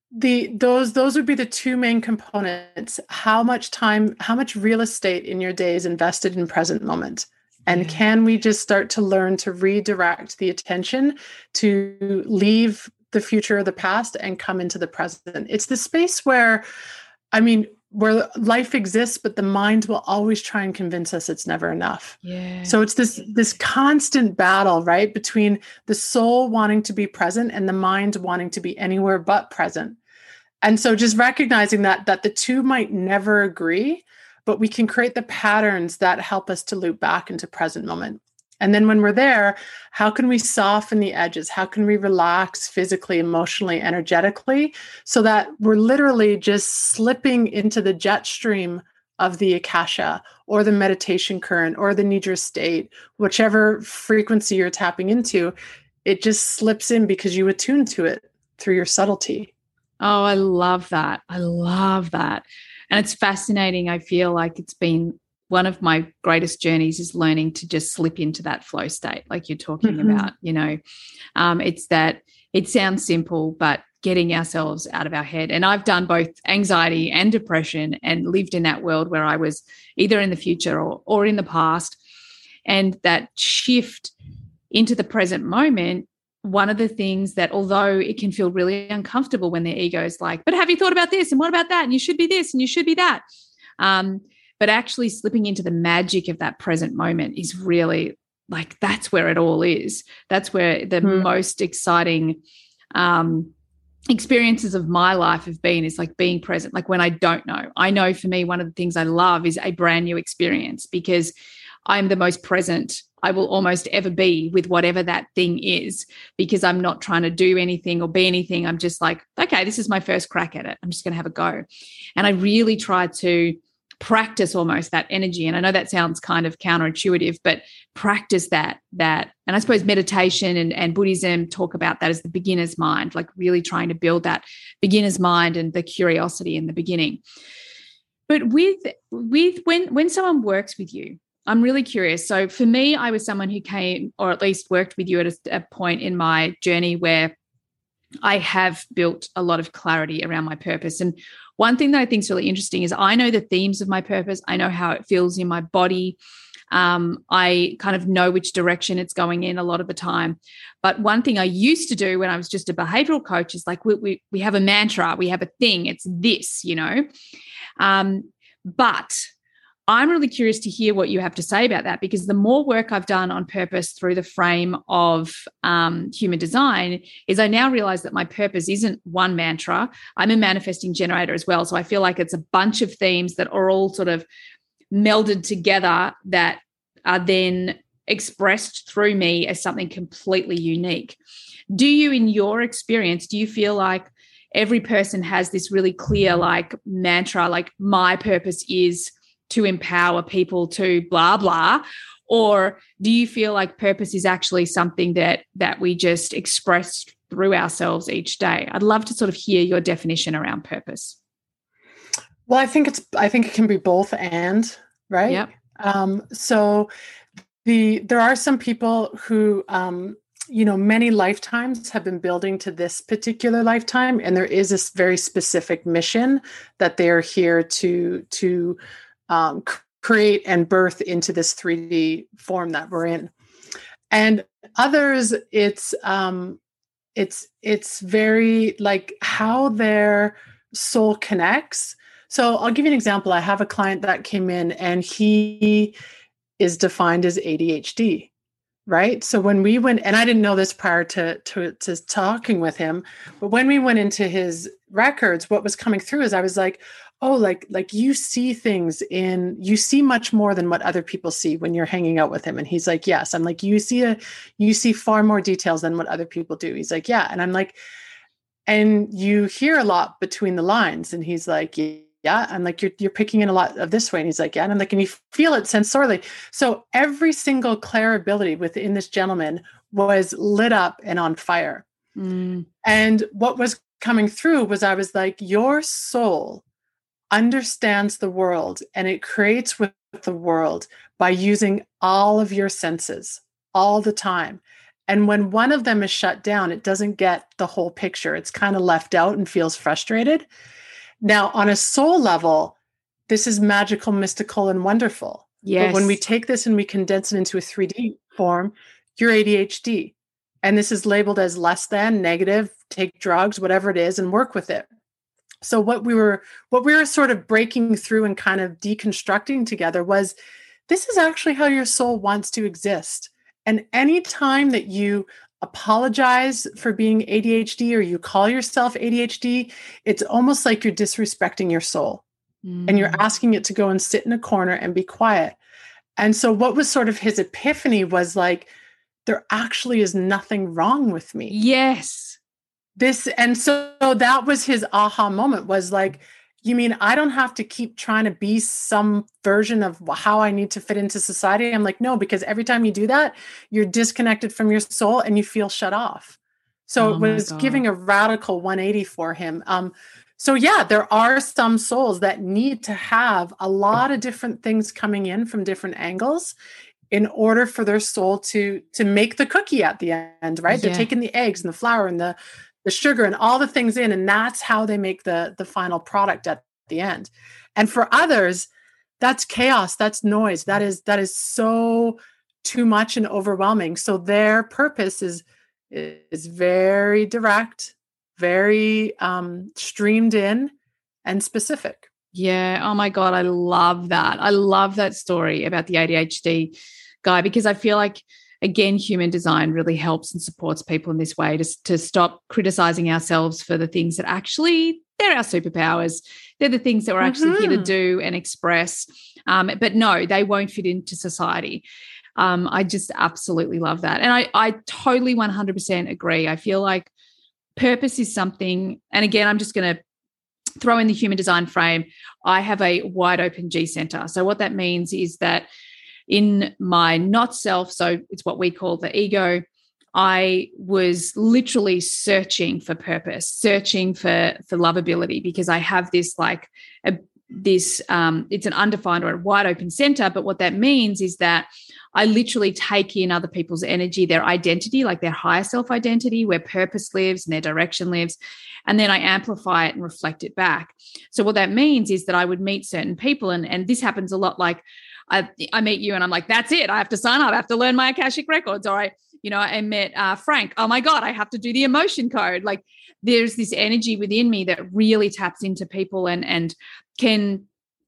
Those would be the two main components. How much time, how much real estate in your day is invested in present moment? And can we just start to learn to redirect the attention to leave the future or the past and come into the present? It's the space where, I mean, where life exists, but the mind will always try and convince us it's never enough. Yeah. So it's this constant battle, right, between the soul wanting to be present and the mind wanting to be anywhere but present. And so just recognizing that the two might never agree, but we can create the patterns that help us to loop back into present moment. And then when we're there, how can we soften the edges? How can we relax physically, emotionally, energetically, so that we're literally just slipping into the jet stream of the Akasha or the meditation current or the Nidra state, whichever frequency you're tapping into, it just slips in because you attune to it through your subtlety. Oh, I love that. I love that. And it's fascinating. I feel like it's been one of my greatest journeys is learning to just slip into that flow state, like you're talking about, it's that it sounds simple, but getting ourselves out of our head. And I've done both anxiety and depression and lived in that world where I was either in the future or in the past. And that shift into the present moment, one of the things that, although it can feel really uncomfortable when the ego is like, but have you thought about this? And what about that? And you should be this and you should be that. But actually slipping into the magic of that present moment is really like, that's where it all is. That's where the most exciting experiences of my life have been, is like being present. Like when I don't know, I know for me, one of the things I love is a brand new experience, because I'm the most present I will almost ever be with whatever that thing is, because I'm not trying to do anything or be anything. I'm just like, okay, this is my first crack at it. I'm just going to have a go. And I really try to practice almost that energy. And I know that sounds kind of counterintuitive, but practice that. And I suppose meditation and Buddhism talk about that as the beginner's mind, like really trying to build that beginner's mind and the curiosity in the beginning. But with when someone works with you, I'm really curious. So for me, I was someone who came, or at least worked with you at a point in my journey where I have built a lot of clarity around my purpose. And one thing that I think is really interesting is I know the themes of my purpose. I know how it feels in my body. I kind of know which direction it's going in a lot of the time. But one thing I used to do when I was just a behavioral coach is like, we have a mantra, we have a thing, it's this, but I'm really curious to hear what you have to say about that, because the more work I've done on purpose through the frame of human design is I now realize that my purpose isn't one mantra. I'm a manifesting generator as well. So I feel like it's a bunch of themes that are all sort of melded together that are then expressed through me as something completely unique. Do you, in your experience, do you feel like every person has this really clear like mantra, like my purpose is to empower people to blah, blah? Or do you feel like purpose is actually something that we just express through ourselves each day? I'd love to sort of hear your definition around purpose. Well, I think it can be both and, right? Yep. So there are some people who, many lifetimes have been building to this particular lifetime, and there is this very specific mission that they are here to create and birth into this 3D form that we're in. And others, it's very like how their soul connects. So I'll give you an example. I have a client that came in and he is defined as ADHD, right? So when we went, and I didn't know this prior to talking with him, but when we went into his records, what was coming through is I was like, oh, like you see much more than what other people see when you're hanging out with him. And he's like, yes. I'm like, you see far more details than what other people do. He's like, yeah. And I'm like, and you hear a lot between the lines. And he's like, yeah. I'm like, you're picking in a lot of this way. And he's like, yeah. And I'm like, and you feel it sensorially. So every single clair ability within this gentleman was lit up and on fire. And what was coming through was I was like, your soul understands the world and it creates with the world by using all of your senses all the time. And when one of them is shut down, it doesn't get the whole picture. It's kind of left out and feels frustrated. Now, on a soul level, this is magical, mystical, and wonderful. Yes. But when we take this and we condense it into a 3D form, you're ADHD. And this is labeled as less than, negative, take drugs, whatever it is, and work with it. So what we were sort of breaking through and kind of deconstructing together was, this is actually how your soul wants to exist. And any time that you apologize for being ADHD or you call yourself ADHD, it's almost like you're disrespecting your soul. And you're asking it to go and sit in a corner and be quiet. And so what was sort of his epiphany was like, there actually is nothing wrong with me. Yes. And so that was his aha moment, was like, you mean I don't have to keep trying to be some version of how I need to fit into society? I'm like, no, because every time you do that, you're disconnected from your soul and you feel shut off. So it was giving a radical 180 for him. So yeah, there are some souls that need to have a lot of different things coming in from different angles in order for their soul to make the cookie at the end, right? Yeah. They're taking the eggs and the flour and the sugar and all the things in, and that's how they make the final product at the end. And for others, that's chaos, that's noise, that is so too much and overwhelming. So their purpose is very direct, very streamed in and specific. Yeah. Oh my God. I love that. I love that story about the ADHD guy, because I feel like, again, human design really helps and supports people in this way to stop criticizing ourselves for the things that actually they're our superpowers. They're the things that we're actually here to do and express. But no, they won't fit into society. I just absolutely love that. And I totally 100% agree. I feel like purpose is something, and again, I'm just going to throw in the human design frame. I have a wide open G center. So what that means is that in my not self, so it's what we call the ego, I was literally searching for purpose, searching for lovability, because I have this it's an undefined or a wide open center. But what that means is that I literally take in other people's energy, their identity, like their higher self identity, where purpose lives and their direction lives. And then I amplify it and reflect it back. So what that means is that I would meet certain people, and this happens a lot. Like I meet you and I'm like, that's it. I have to sign up. I have to learn my Akashic records. Or I met Frank. Oh my God, I have to do the emotion code. Like there's this energy within me that really taps into people and can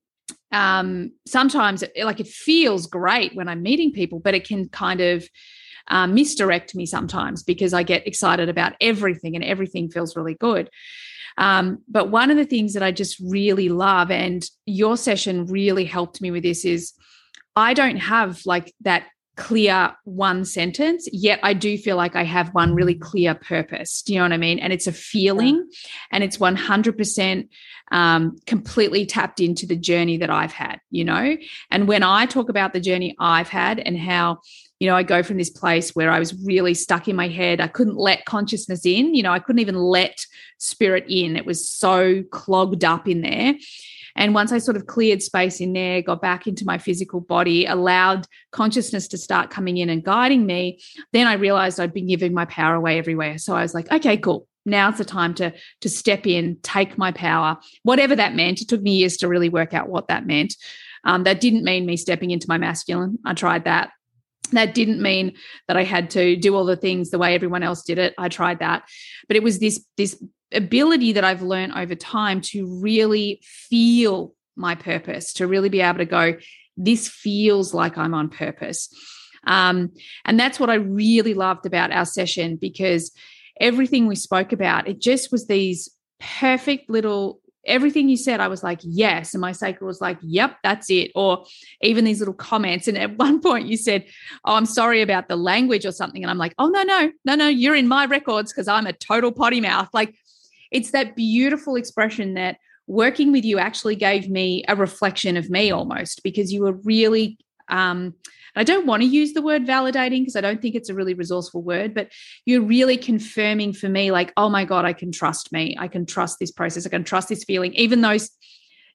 sometimes it feels great when I'm meeting people, but it can kind of misdirect me sometimes because I get excited about everything and everything feels really good. But one of the things that I just really love, and your session really helped me with this, is I don't have like that clear one sentence, yet I do feel like I have one really clear purpose. Do you know what I mean? And it's a feeling, and it's 100% completely tapped into the journey that I've had, And when I talk about the journey I've had and how, I go from this place where I was really stuck in my head. I couldn't let consciousness in, I couldn't even let spirit in. It was so clogged up in there. And once I sort of cleared space in there, got back into my physical body, allowed consciousness to start coming in and guiding me, then I realized I'd been giving my power away everywhere. So I was like, okay, cool. Now's the time to step in, take my power, whatever that meant. It took me years to really work out what that meant. That didn't mean me stepping into my masculine. I tried that. That didn't mean that I had to do all the things the way everyone else did it. I tried that. But it was this ability that I've learned over time to really feel my purpose, to really be able to go, this feels like I'm on purpose. And that's what I really loved about our session, because everything we spoke about, it just was these perfect little, everything you said, I was like, yes. And my sacral was like, yep, that's it. Or even these little comments. And at one point you said, oh, I'm sorry about the language or something. And I'm like, oh, no, you're in my records because I'm a total potty mouth. Like, it's that beautiful expression that working with you actually gave me a reflection of me almost, because you were really, I don't want to use the word validating because I don't think it's a really resourceful word, but you're really confirming for me like, oh my God, I can trust me. I can trust this process. I can trust this feeling, even though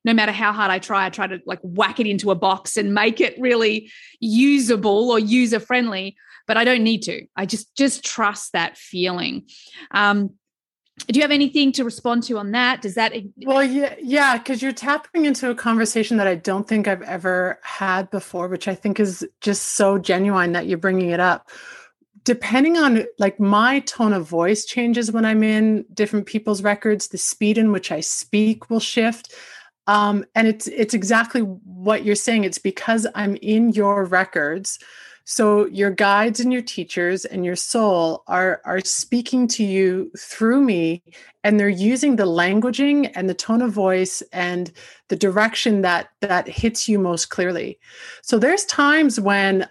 no matter how hard I try to like whack it into a box and make it really usable or user friendly, but I don't need to. I just trust that feeling. Do you have anything to respond to on that? Does that? Well, yeah, because you're tapping into a conversation that I don't think I've ever had before, which I think is just so genuine that you're bringing it up. Depending on, like, my tone of voice changes when I'm in different people's records. The speed in which I speak will shift. And it's exactly what you're saying. It's because I'm in your records. So your guides and your teachers and your soul are speaking to you through me, and they're using the languaging and the tone of voice and the direction that hits you most clearly. So there's times when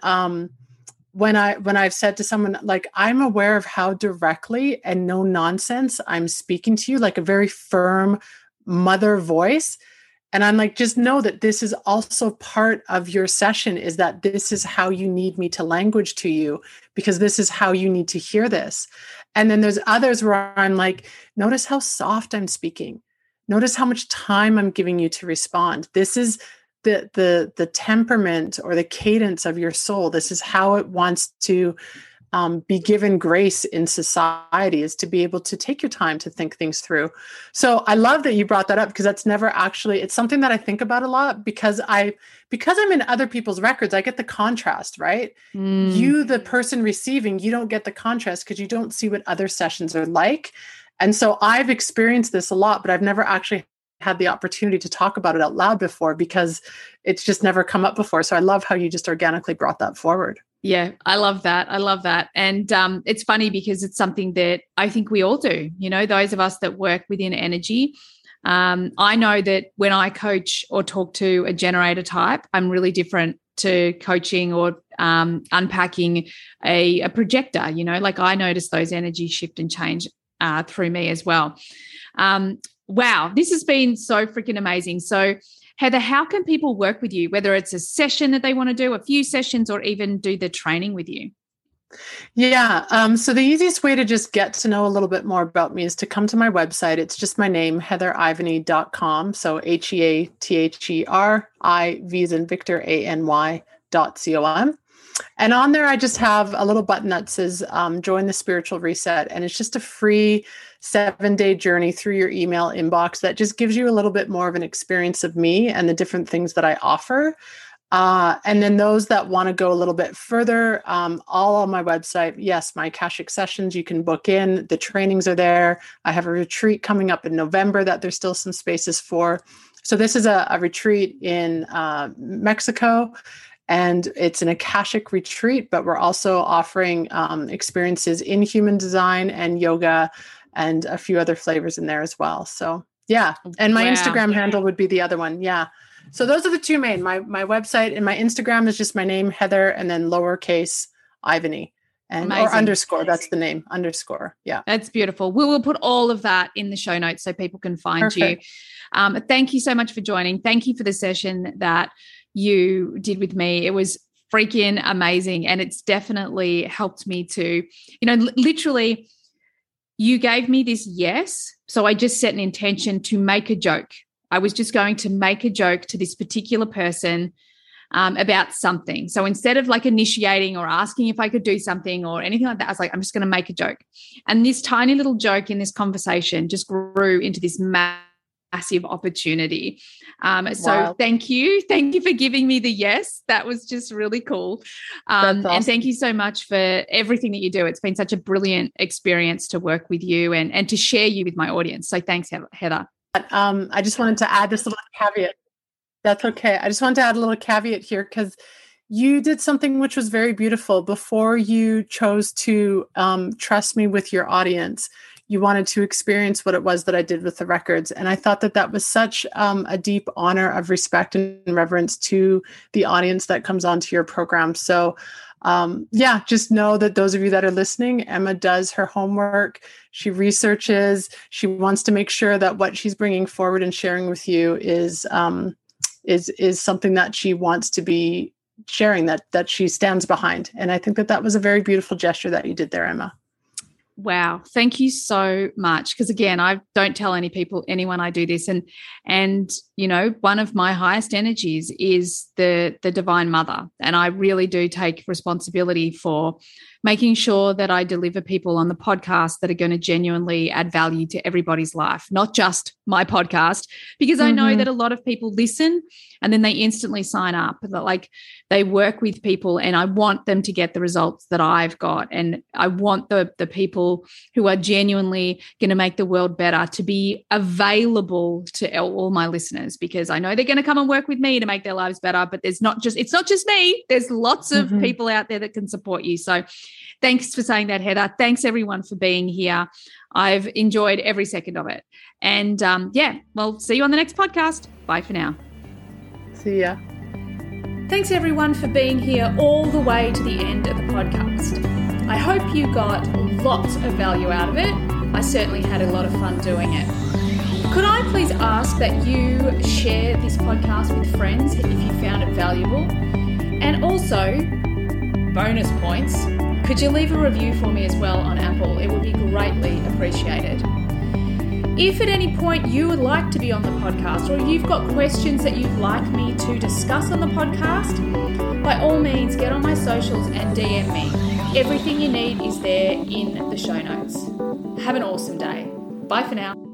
I've said to someone, like, I'm aware of how directly and no nonsense I'm speaking to you, like a very firm mother voice. And I'm like, just know that this is also part of your session, is that this is how you need me to language to you, because this is how you need to hear this. And then there's others where I'm like, notice how soft I'm speaking. Notice how much time I'm giving you to respond. This is the temperament or the cadence of your soul. This is how it wants to be given grace in society, is to be able to take your time to think things through. So I love that you brought that up, because that's never actually, it's something that I think about a lot, because I'm in other people's records, I get the contrast, right? You, the person receiving, you don't get the contrast because you don't see what other sessions are like. And so I've experienced this a lot, but I've never actually had the opportunity to talk about it out loud before, because it's just never come up before. So I love how you just organically brought that forward. Yeah, I love that. I love that. And it's funny because it's something that I think we all do, you know, those of us that work within energy. I know that when I coach or talk to a generator type, I'm really different to coaching or unpacking a projector, you know, like I notice those energies shift and change through me as well. Wow, this has been so freaking amazing. So Heather, how can people work with you, whether it's a session that they want to do, a few sessions, or even do the training with you? Yeah. So the easiest way to just get to know a little bit more about me is to come to my website. It's just my name, heatherivany.com. So HEATHERIV as in Victor, ANY.com. And on there, I just have a little button that says join the spiritual reset. And it's just a free 7-day journey through your email inbox that just gives you a little bit more of an experience of me and the different things that I offer. And then those that want to go a little bit further, all on my website. Yes, my Akashic sessions, you can book in. The trainings are there. I have a retreat coming up in November that there's still some spaces for. So this is a retreat in Mexico. And it's an Akashic retreat, but we're also offering experiences in human design and yoga and a few other flavors in there as well. So yeah. And my Instagram handle would be the other one. Yeah. So those are the two main, my website, and my Instagram is just my name, Heather, and then lowercase Ivany, and or underscore. That's the name, underscore. Yeah. That's beautiful. We will put all of that in the show notes so people can find you. Thank you so much for joining. Thank you for the session that you did with me. It was freaking amazing. And it's definitely helped me to, you know, literally you gave me this yes. So I just set an intention to make a joke. I was just going to make a joke to this particular person about something. So instead of like initiating or asking if I could do something or anything like that, I was like, I'm just going to make a joke. And this tiny little joke in this conversation just grew into this massive opportunity. So thank you. Thank you for giving me the yes. That was just really cool. Awesome. And thank you so much for everything that you do. It's been such a brilliant experience to work with you and to share you with my audience. So thanks, Heather. I just wanted to add this little caveat. That's okay. I just wanted to add a little caveat here because you did something which was very beautiful. Before you chose to trust me with your audience, you wanted to experience what it was that I did with the records. And I thought that that was such a deep honor of respect and reverence to the audience that comes onto your program. So just know that those of you that are listening, Emma does her homework. She researches. She wants to make sure that what she's bringing forward and sharing with you is something that she wants to be sharing, that she stands behind. And I think that that was a very beautiful gesture that you did there, Emma. Wow. Thank you so much. Because again, I don't tell anyone I do this. And, you know, one of my highest energies is the Divine Mother. And I really do take responsibility for making sure that I deliver people on the podcast that are going to genuinely add value to everybody's life, not just my podcast, because I know that a lot of people listen and then they instantly sign up. Like they work with people and I want them to get the results that I've got. And I want the people who are genuinely going to make the world better to be available to all my listeners, because I know they're going to come and work with me to make their lives better, but it's not just me. There's lots of people out there that can support you. So thanks for saying that, Heather. Thanks everyone for being here. I've enjoyed every second of it. And well, see you on the next podcast. Bye for now. See ya. Thanks everyone for being here all the way to the end of the podcast. I hope you got lots of value out of it. I certainly had a lot of fun doing it. Could I please ask that you share this podcast with friends if you found it valuable? And also, bonus points, could you leave a review for me as well on Apple? It would be greatly appreciated. If at any point you would like to be on the podcast, or if you've got questions that you'd like me to discuss on the podcast, by all means get on my socials and DM me. Everything you need is there in the show notes. Have an awesome day. Bye for now.